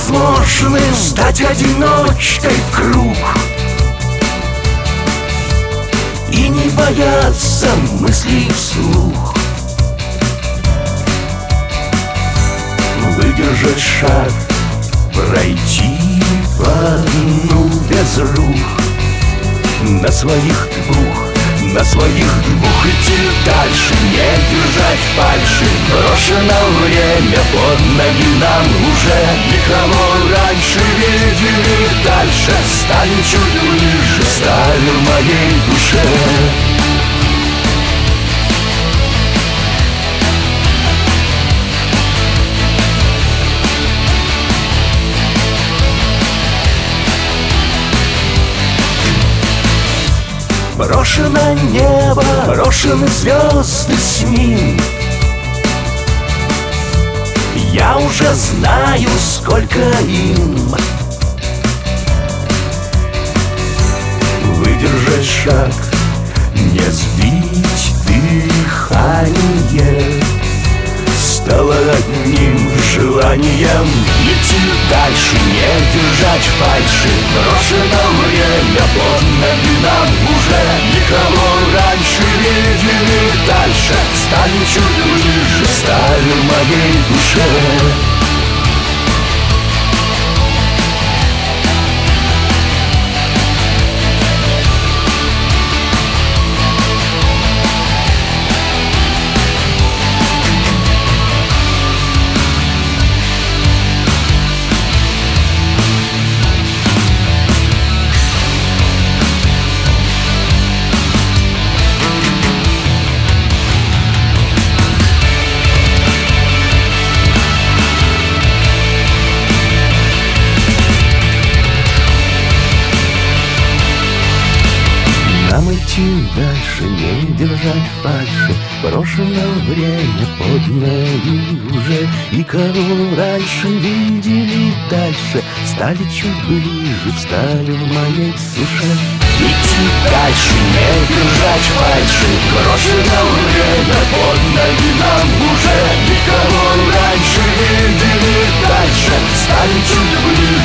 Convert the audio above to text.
невозможным стать одиночкой в круг и не бояться мыслей вслух. Выдержать шаг, пройти по дну без рук, на своих двух идти дальше, не держать фальши. Брошено время под ноги нам уже, никого раньше видели дальше. Станем чуть ближе, стали в моей душе. Брошено небо, брошены звезды с ним. Я уже знаю, сколько им. Выдержать шаг, не сбить дыхание, стало одним желанием идти дальше, не держать фальши. Брошено время под ноги нам уже, никого раньше видели дальше. Станем чуть ближе, стали в моей душе. Нам идти дальше, не держать фальши. Брошено время под ноги уже, и кого раньше видели дальше, стали чуть ближе, встали в моей душе. Идти дальше, не держать фальши. Брошено время под ноги нам уже, и кого раньше видели дальше, стали чуть ближе.